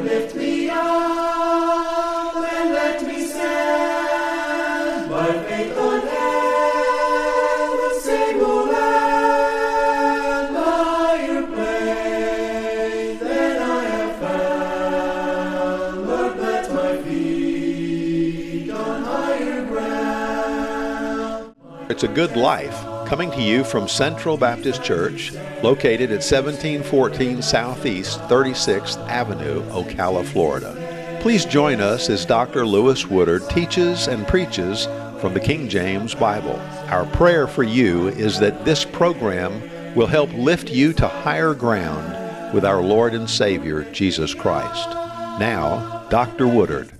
lift me up and let me stand by faith on heaven's stable land, higher place than I have found. Lord, plant my feet on higher ground. It's a Good Life, coming to you from Central Baptist Church, located at 1714 Southeast 36th Avenue, Ocala, Florida. Please join us as Dr. Lewis Woodard teaches and preaches from the King James Bible. Our prayer for you is that this program will help lift you to higher ground with our Lord and Savior, Jesus Christ. Now, Dr. Woodard.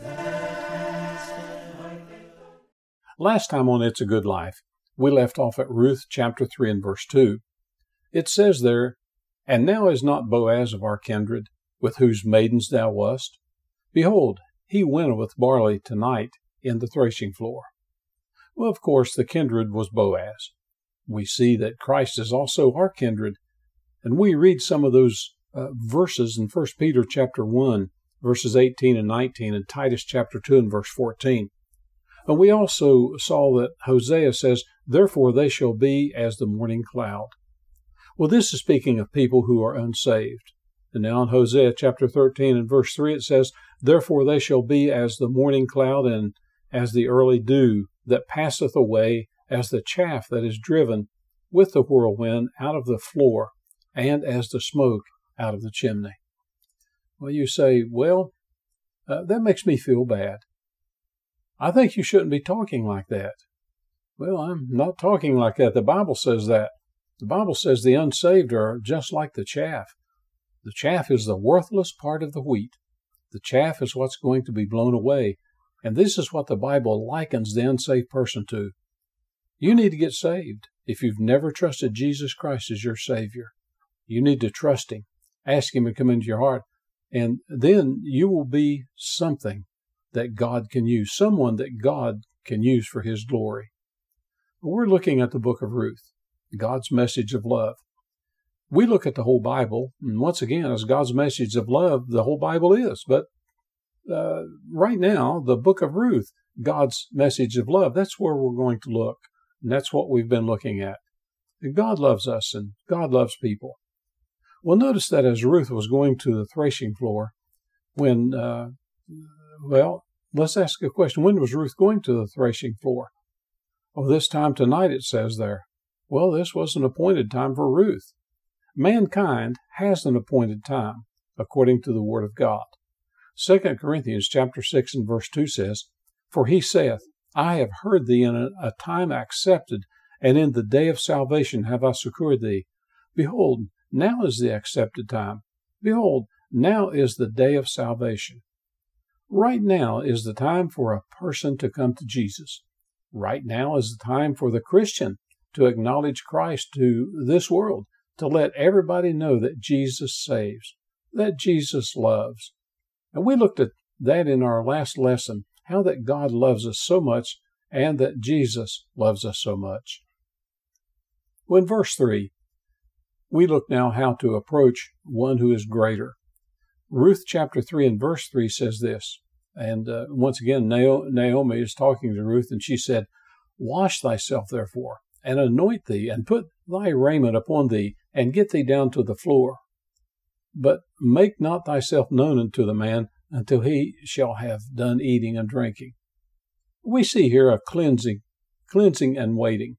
Last time on It's a Good Life, we left off at Ruth chapter 3 and verse 2. It says there, "And now is not Boaz of our kindred, with whose maidens thou wast? Behold, he winnoweth barley tonight in the threshing floor." Well, of course, the kindred was Boaz. We see that Christ is also our kindred, and we read some of those verses in 1 Peter chapter 1, verses 18 and 19, and Titus chapter 2 and verse 14. And we also saw that Hosea says, "Therefore they shall be as the morning cloud." Well, this is speaking of people who are unsaved. And now in Hosea chapter 13 and verse 3 it says, "Therefore they shall be as the morning cloud and as the early dew that passeth away, as the chaff that is driven with the whirlwind out of the floor, and as the smoke out of the chimney." Well, you say, that makes me feel bad. I think you shouldn't be talking like that. Well, I'm not talking like that. The Bible says that. The Bible says the unsaved are just like the chaff. The chaff is the worthless part of the wheat. The chaff is what's going to be blown away. And this is what the Bible likens the unsaved person to. You need to get saved. If you've never trusted Jesus Christ as your Savior, you need to trust Him. Ask Him to come into your heart. And then you will be something that God can use, someone that God can use for His glory. We're looking at the book of Ruth, God's message of love. We look at the whole Bible, and once again, as God's message of love, the whole Bible is. But right now, the book of Ruth, God's message of love, that's where we're going to look. And that's what we've been looking at. And God loves us, and God loves people. Well, notice that as Ruth was going to the threshing floor, let's ask a question. When was Ruth going to the threshing floor? Oh, this time tonight, it says there. Well, this was an appointed time for Ruth. Mankind has an appointed time, according to the Word of God. 2 Corinthians chapter 6 and verse 2 says, "For he saith, I have heard thee in a time accepted, and in the day of salvation have I succored thee. Behold, now is the accepted time. Behold, now is the day of salvation." Right now is the time for a person to come to Jesus. Right now is the time for the Christian to acknowledge Christ to this world, to let everybody know that Jesus saves, that Jesus loves. And we looked at that in our last lesson, how that God loves us so much and that Jesus loves us so much. Well, in verse 3, we look now how to approach one who is greater. Ruth chapter 3 and verse 3 says this, and once again, Naomi is talking to Ruth, and she said, "Wash thyself, therefore, and anoint thee, and put thy raiment upon thee, and get thee down to the floor. But make not thyself known unto the man until he shall have done eating and drinking." We see here a cleansing and waiting.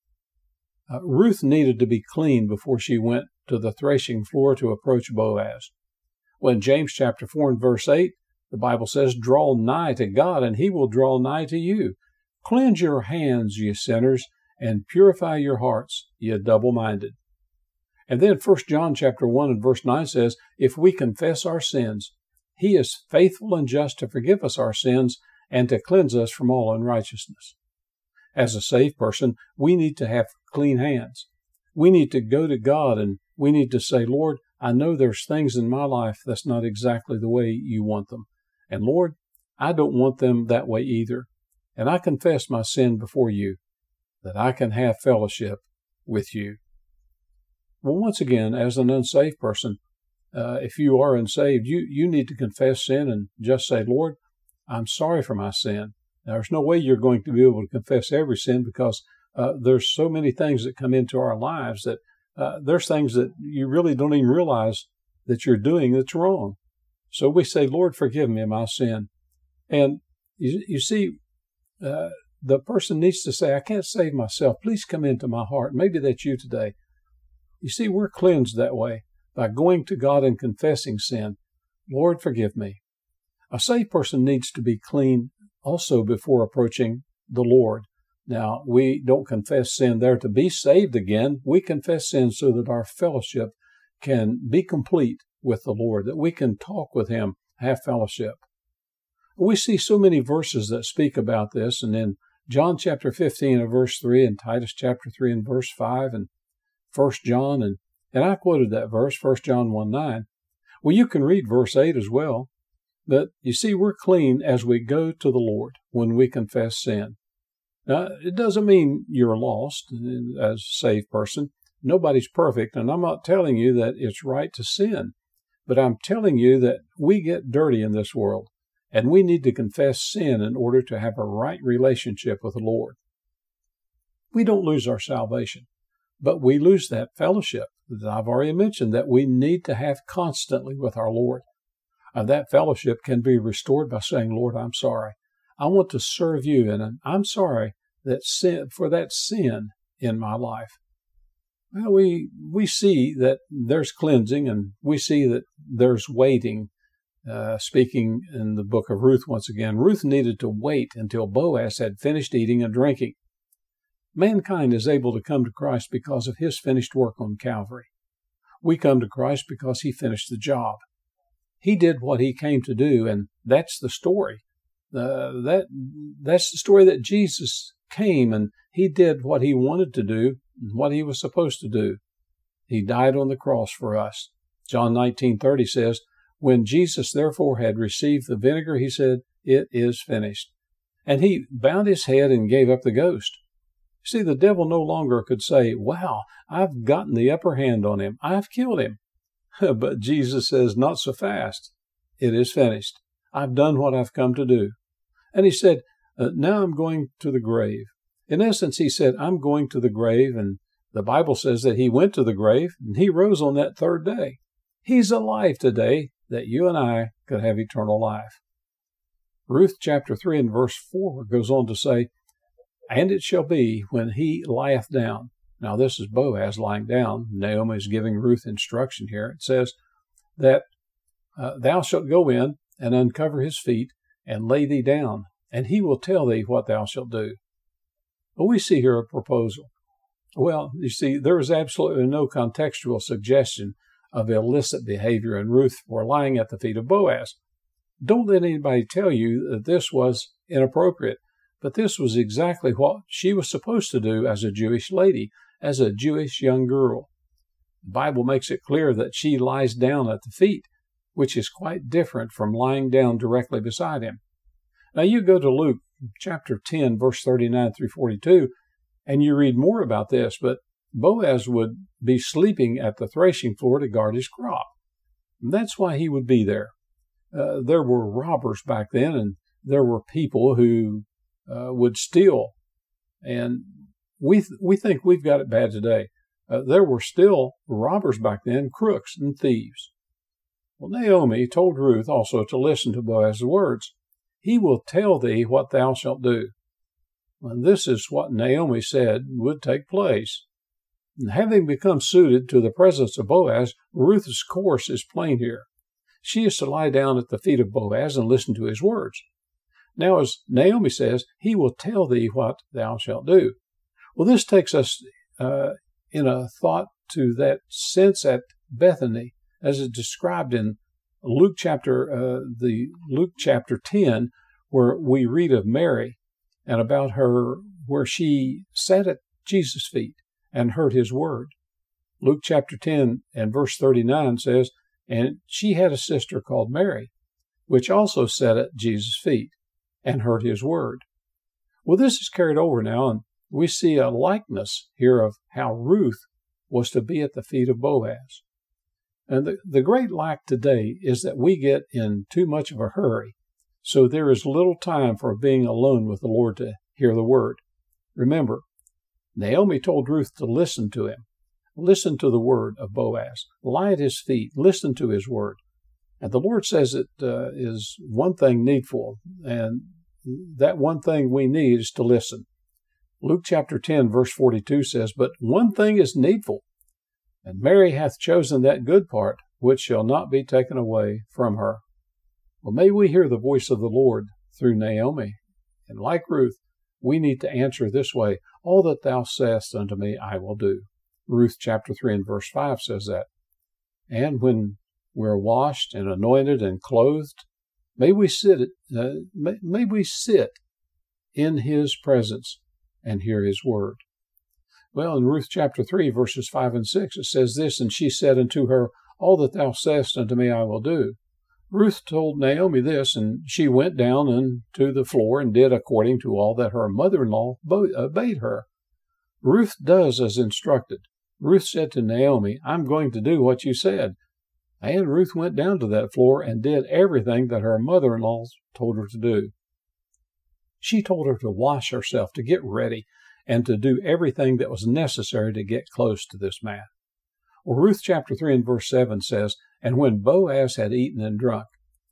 Ruth needed to be clean before she went to the threshing floor to approach Boaz. When James chapter 4 and verse 8, the Bible says, "Draw nigh to God, and He will draw nigh to you. Cleanse your hands, ye sinners, and purify your hearts, ye double-minded." And then 1 John chapter 1 and verse 9 says, "If we confess our sins, He is faithful and just to forgive us our sins and to cleanse us from all unrighteousness." As a saved person, we need to have clean hands. We need to go to God and we need to say, "Lord, I know there's things in my life that's not exactly the way you want them. And Lord, I don't want them that way either. And I confess my sin before you, that I can have fellowship with you." Well, once again, as an unsaved person, if you are unsaved, you need to confess sin and just say, Lord, I'm sorry for my sin. Now, there's no way you're going to be able to confess every sin because there's so many things that come into our lives that there's things that you really don't even realize that you're doing that's wrong. So we say, Lord, forgive me of my sin. And you see, the person needs to say, I can't save myself. Please come into my heart. Maybe that's you today. You see, we're cleansed that way by going to God and confessing sin. Lord, forgive me. A saved person needs to be clean also before approaching the Lord. Now, we don't confess sin there to be saved again. We confess sin so that our fellowship can be complete with the Lord, that we can talk with Him, have fellowship. We see so many verses that speak about this, and in John chapter 15 and verse 3, and Titus chapter 3 and verse 5, and 1 John, and I quoted that verse, 1 John 1:9. Well, you can read verse 8 as well. But you see, we're clean as we go to the Lord when we confess sin. Now, it doesn't mean you're lost as a saved person. Nobody's perfect, and I'm not telling you that it's right to sin. But I'm telling you that we get dirty in this world, and we need to confess sin in order to have a right relationship with the Lord. We don't lose our salvation, but we lose that fellowship that I've already mentioned that we need to have constantly with our Lord. That fellowship can be restored by saying, Lord, I'm sorry. I want to serve you, and I'm sorry for that sin in my life. Well, we see that there's cleansing, and we see that there's waiting. Speaking in the book of Ruth once again, Ruth needed to wait until Boaz had finished eating and drinking. Mankind is able to come to Christ because of His finished work on Calvary. We come to Christ because He finished the job. He did what He came to do, and that's the story. That's the story that Jesus came, and He did what He wanted to do, what He was supposed to do. He died on the cross for us. John 19:30 says, when Jesus therefore had received the vinegar, He said, it is finished. And He bowed His head and gave up the ghost. See, the devil no longer could say, wow, I've gotten the upper hand on him. I've killed him. But Jesus says, not so fast. It is finished. I've done what I've come to do. And He said, now I'm going to the grave. In essence, He said, I'm going to the grave, and the Bible says that He went to the grave, and He rose on that third day. He's alive today that you and I could have eternal life. Ruth chapter 3 and verse 4 goes on to say, and it shall be when he lieth down. Now this is Boaz lying down. Naomi is giving Ruth instruction here. It says that thou shalt go in and uncover his feet and lay thee down, and he will tell thee what thou shalt do. But we see here a proposal. Well, you see, there is absolutely no contextual suggestion of illicit behavior in Ruth for lying at the feet of Boaz. Don't let anybody tell you that this was inappropriate, but this was exactly what she was supposed to do as a Jewish lady, as a Jewish young girl. The Bible makes it clear that she lies down at the feet, which is quite different from lying down directly beside him. Now you go to Luke chapter 10, verse 39 through 42, and you read more about this, but Boaz would be sleeping at the threshing floor to guard his crop. And that's why he would be there. There were robbers back then, and there were people who would steal. And we think we've got it bad today. There were still robbers back then, crooks and thieves. Well, Naomi told Ruth also to listen to Boaz's words. He will tell thee what thou shalt do. And this is what Naomi said would take place. And having become suited to the presence of Boaz, Ruth's course is plain here. She is to lie down at the feet of Boaz and listen to his words. Now, as Naomi says, he will tell thee what thou shalt do. Well, this takes us in a thought to that sense at Bethany, as it's described in Luke chapter 10, where we read of Mary and about her, where she sat at Jesus' feet and heard his word. Luke chapter 10 and verse 39 says, and she had a sister called Mary, which also sat at Jesus' feet and heard his word. Well, this is carried over now, and we see a likeness here of how Ruth was to be at the feet of Boaz. And the great lack today is that we get in too much of a hurry, so there is little time for being alone with the Lord to hear the word. Remember, Naomi told Ruth to listen to him. Listen to the word of Boaz. Lie at his feet. Listen to his word. And the Lord says it is one thing needful, and that one thing we need is to listen. Luke chapter 10, verse 42 says, "But one thing is needful, and Mary hath chosen that good part, which shall not be taken away from her." Well, may we hear the voice of the Lord through Naomi. And like Ruth, we need to answer this way, "All that thou sayest unto me, I will do." Ruth chapter 3 and verse 5 says that. And when we're washed and anointed and clothed, may we sit in his presence and hear his word. Well, in Ruth chapter 3, verses 5 and 6, it says this, "And she said unto her, All that thou sayest unto me I will do." Ruth told Naomi this, and she went down unto the floor and did according to all that her mother-in-law bade her. Ruth does as instructed. Ruth said to Naomi, "I'm going to do what you said." And Ruth went down to that floor and did everything that her mother-in-law told her to do. She told her to wash herself, to get ready, and to do everything that was necessary to get close to this man. Well, Ruth chapter 3 and verse 7 says, "And when Boaz had eaten and drunk,"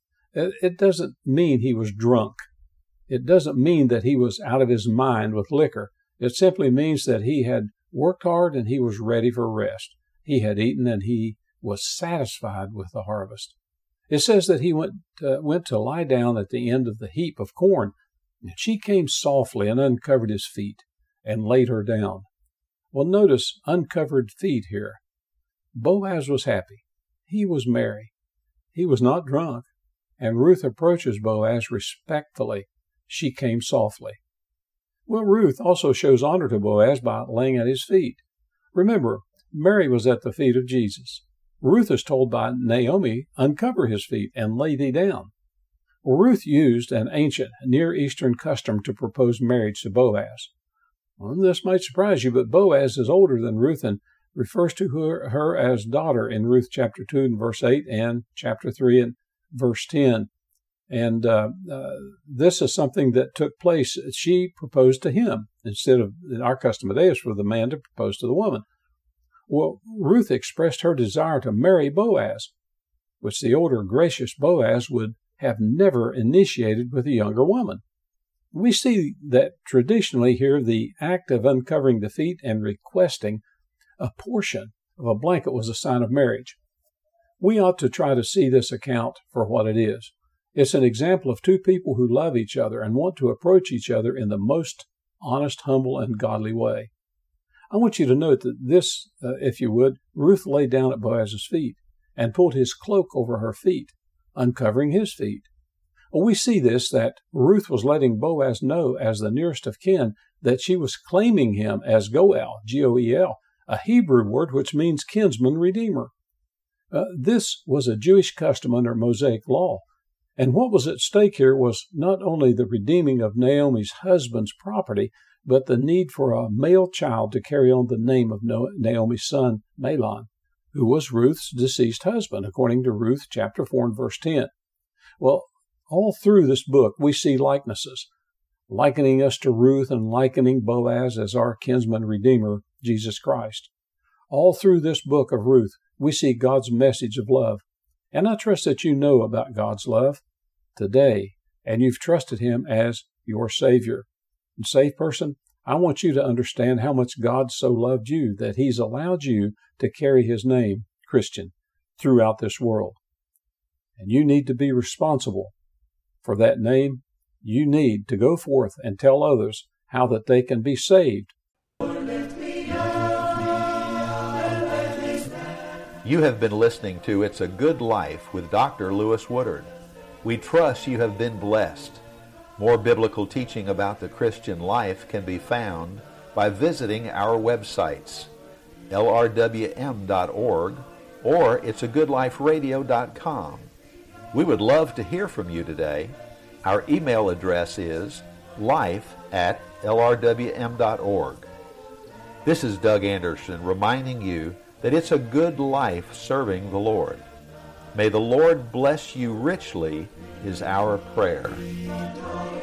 it doesn't mean he was drunk. It doesn't mean that he was out of his mind with liquor. It simply means that he had worked hard and he was ready for rest. He had eaten and he was satisfied with the harvest. It says that he went to lie down at the end of the heap of corn, and she came softly and uncovered his feet and laid her down. Well, notice uncovered feet here. Boaz was happy. He was merry. He was not drunk. And Ruth approaches Boaz respectfully. She came softly. Well, Ruth also shows honor to Boaz by laying at his feet. Remember, Mary was at the feet of Jesus. Ruth is told by Naomi, "Uncover his feet and lay thee down." Well, Ruth used an ancient Near Eastern custom to propose marriage to Boaz. Well, this might surprise you, but Boaz is older than Ruth and refers to her as daughter in Ruth chapter 2 and verse 8 and chapter 3 and verse 10. And this is something that took place. She proposed to him instead of, in our custom today, is for the man to propose to the woman. Well, Ruth expressed her desire to marry Boaz, which the older, gracious Boaz would have never initiated with a younger woman. We see that traditionally here the act of uncovering the feet and requesting a portion of a blanket was a sign of marriage. We ought to try to see this account for what it is. It's an example of two people who love each other and want to approach each other in the most honest, humble, and godly way. I want you to note that this, if you would, Ruth lay down at Boaz's feet and pulled his cloak over her feet, uncovering his feet. Well, we see this, that Ruth was letting Boaz know as the nearest of kin that she was claiming him as Goel, G-O-E-L, a Hebrew word which means kinsman redeemer. This was a Jewish custom under Mosaic law. And what was at stake here was not only the redeeming of Naomi's husband's property, but the need for a male child to carry on the name of Naomi's son, Mahlon, who was Ruth's deceased husband, according to Ruth chapter 4 and verse 10. Well, all through this book, we see likenesses, likening us to Ruth and likening Boaz as our kinsman redeemer, Jesus Christ. All through this book of Ruth, we see God's message of love. And I trust that you know about God's love today, and you've trusted him as your Savior. And saved person, I want you to understand how much God so loved you that he's allowed you to carry his name, Christian, throughout this world. And you need to be responsible for that name. You need to go forth and tell others how that they can be saved. You have been listening to It's a Good Life with Dr. Lewis Woodard. We trust you have been blessed. More biblical teaching about the Christian life can be found by visiting our websites, lrwm.org or it'sagoodliferadio.com. We would love to hear from you today. Our email address is life@lrwm.org. This is Doug Anderson reminding you that it's a good life serving the Lord. May the Lord bless you richly is our prayer.